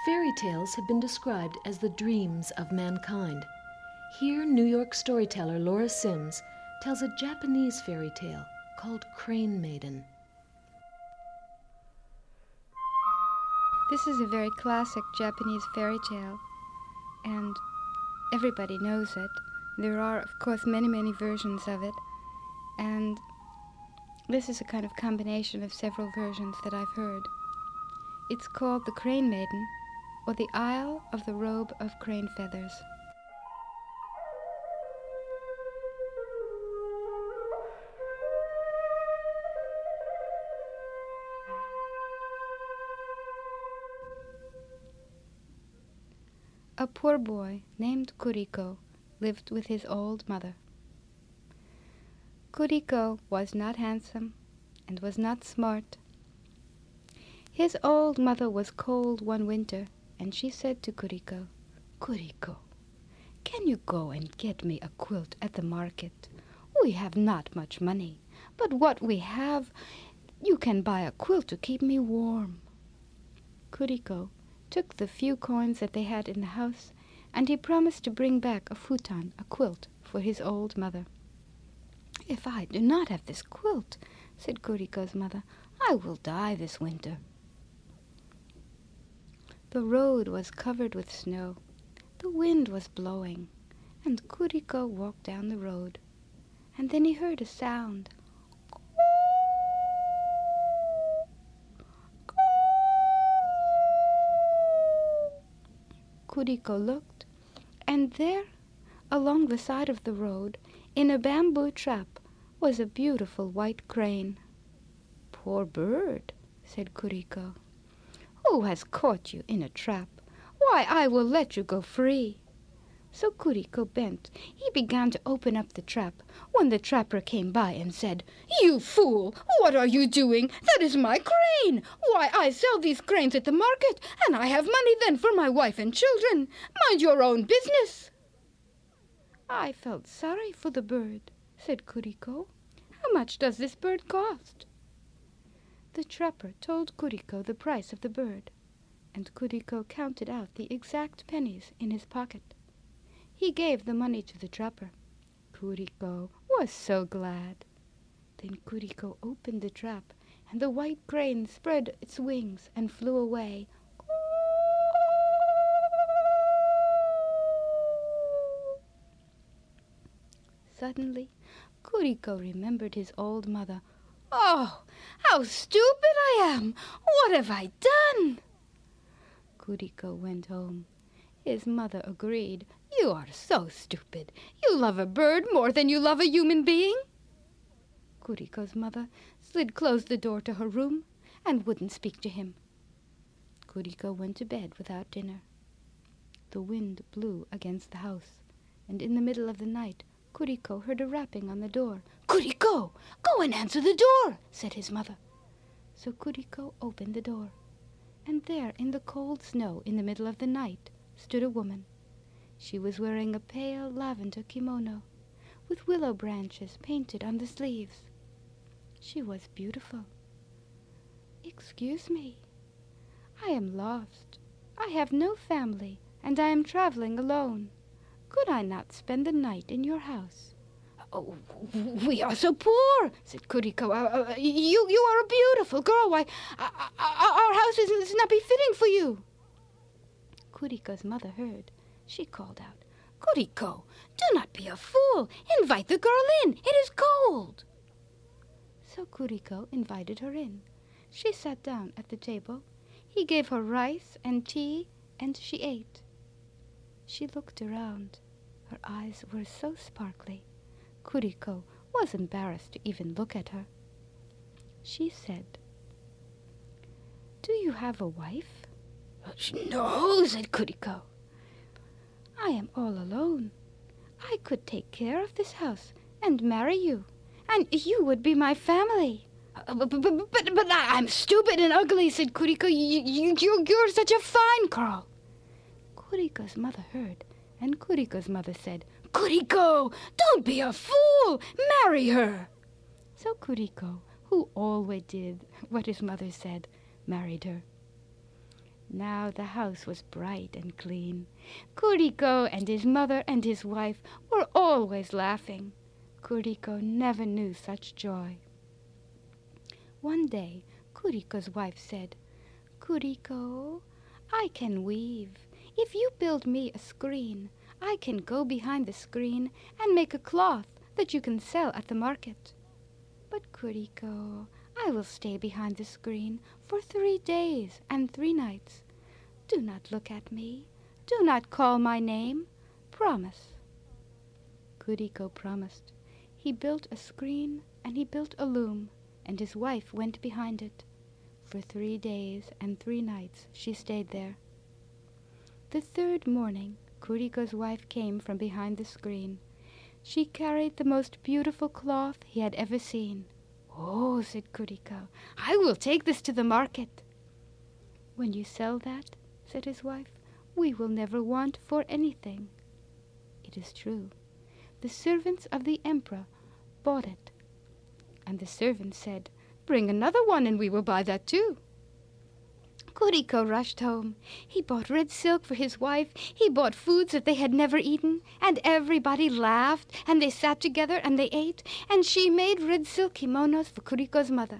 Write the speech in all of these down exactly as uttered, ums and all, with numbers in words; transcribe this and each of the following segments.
Fairy tales have been described as the dreams of mankind. Here, New York storyteller Laura Sims tells a Japanese fairy tale called Crane Maiden. This is a very classic Japanese fairy tale, and everybody knows it. There are, of course, many, many versions of it, and this is a kind of combination of several versions that I've heard. It's called The Crane Maiden, or The Isle of the Robe of Crane Feathers. A poor boy named Kuriko lived with his old mother. Kuriko was not handsome and was not smart. His old mother was cold one winter, and she said to Kuriko, "Kuriko, can you go and get me a quilt at the market? We have not much money, but what we have, you can buy a quilt to keep me warm." Kuriko took the few coins that they had in the house, and he promised to bring back a futon, a quilt, for his old mother. "If I do not have this quilt," said Kuriko's mother, "I will die this winter." The road was covered with snow. The wind was blowing, and Kuriko walked down the road. And then he heard a sound. Kuriko looked, and there, along the side of the road, in a bamboo trap, was a beautiful white crane. "Poor bird," said Kuriko. "Who has caught you in a trap? Why, I will let you go free." So Kuriko bent. He began to open up the trap, when the trapper came by and said, "You fool! What are you doing? That is my crane! Why, I sell these cranes at the market, and I have money then for my wife and children. Mind your own business." "I felt sorry for the bird," said Kuriko. "How much does this bird cost?" The trapper told Kuriko the price of the bird, and Kuriko counted out the exact pennies in his pocket. He gave the money to the trapper. Kuriko was so glad. Then Kuriko opened the trap, and the white crane spread its wings and flew away. Suddenly, Kuriko remembered his old mother. "Oh, how stupid I am! What have I done?" Kuriko went home. His mother agreed. "You are so stupid. You love a bird more than you love a human being." Kuriko's mother slid closed the door to her room and wouldn't speak to him. Kuriko went to bed without dinner. The wind blew against the house, and in the middle of the night Kuriko heard a rapping on the door. "Kuriko, go and answer the door," said his mother. So Kuriko opened the door, and there in the cold snow in the middle of the night stood a woman. She was wearing a pale lavender kimono, with willow branches painted on the sleeves. She was beautiful. "Excuse me. I am lost. I have no family, and I am traveling alone. Could I not spend the night in your house?" "Oh, we are so poor," said Kuriko. Uh, uh, you, you are a beautiful girl. Why, uh, uh, our house is, is not befitting for you." Kuriko's mother heard. She called out, "Kuriko, do not be a fool. Invite the girl in. It is cold." So Kuriko invited her in. She sat down at the table. He gave her rice and tea, and she ate. She looked around. Her eyes were so sparkly. Kuriko was embarrassed to even look at her. She said, "Do you have a wife?" "No," said Kuriko. "I am all alone. I could take care of this house and marry you, and you would be my family." Uh, but, but, but, but I'm stupid and ugly," said Kuriko. You, you, you, you're such a fine girl." Kuriko's mother heard, and Kuriko's mother said, "Kuriko, don't be a fool. Marry her." So Kuriko, who always did what his mother said, married her. Now the house was bright and clean. Kuriko and his mother and his wife were always laughing. Kuriko never knew such joy. One day, Kuriko's wife said, "Kuriko, I can weave. If you build me a screen, I can go behind the screen and make a cloth that you can sell at the market." "But, Kuriko, I will stay behind the screen for three days and three nights. Do not look at me. Do not call my name. Promise." Kuriko promised. He built a screen and he built a loom, and his wife went behind it. For three days and three nights she stayed there. The third morning, Kuriko's wife came from behind the screen. She carried the most beautiful cloth he had ever seen. "Oh," said Kuriko, "I will take this to the market." "When you sell that," said his wife, "we will never want for anything." It is true. The servants of the emperor bought it, and the servant said, "Bring another one and we will buy that too." Kuriko rushed home. He bought red silk for his wife. He bought foods that they had never eaten, and everybody laughed, and they sat together and they ate, and she made red silk kimonos for Kuriko's mother.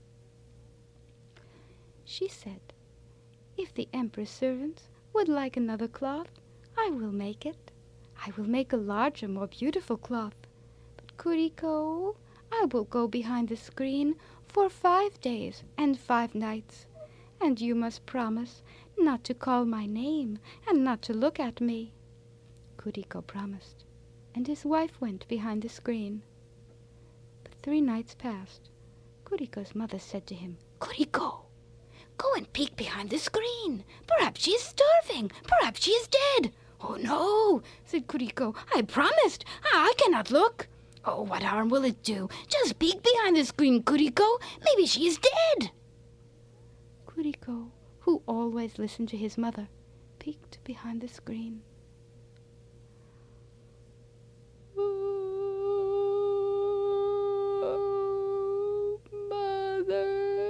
She said, "If the emperor's servants would like another cloth, I will make it. I will make a larger, more beautiful cloth. But, Kuriko, I will go behind the screen for five days and five nights. And you must promise not to call my name and not to look at me." Kuriko promised, and his wife went behind the screen. But three nights passed. Kuriko's mother said to him, "Kuriko, go and peek behind the screen. Perhaps she is starving. Perhaps she is dead." "Oh, no," said Kuriko. "I promised. I cannot look." "Oh, what harm will it do? Just peek behind the screen, Kuriko. Maybe she is dead." Kuriko, who always listened to his mother, peeked behind the screen. "Oh, Mother,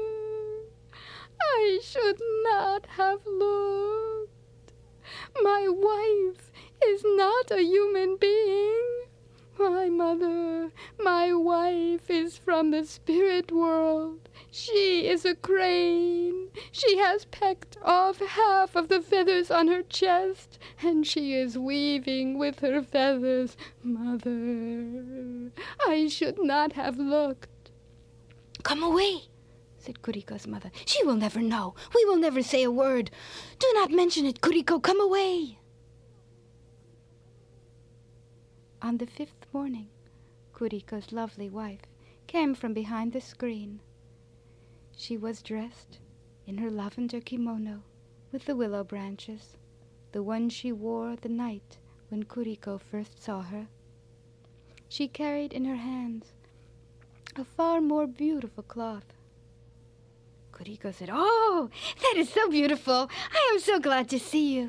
I should not have looked. My wife is not a human being. My mother, my wife is from the spirit world. She is a crane. She has pecked off half of the feathers on her chest, and she is weaving with her feathers. Mother, I should not have looked." "Come away," said Kuriko's mother. "She will never know. We will never say a word. Do not mention it, Kuriko. Come away." On the fifth morning, Kuriko's lovely wife came from behind the screen. She was dressed in her lavender kimono with the willow branches, the one she wore the night when Kuriko first saw her. She carried in her hands a far more beautiful cloth. Kuriko said, "Oh, that is so beautiful. I am so glad to see you."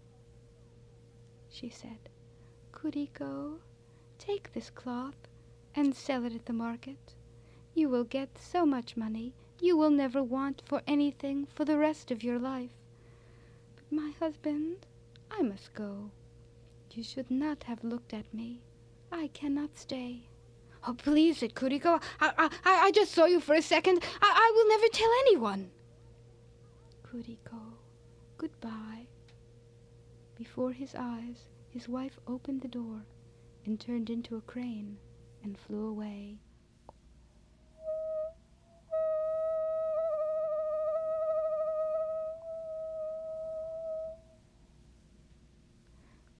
She said, "Kuriko, take this cloth and sell it at the market. You will get so much money you will never want for anything for the rest of your life. But my husband, I must go. You should not have looked at me. I cannot stay." "Oh, please," said Kuriko. I, I, I just saw you for a second. I, I will never tell anyone." "Kuriko, goodbye." Before his eyes, his wife opened the door and turned into a crane and flew away.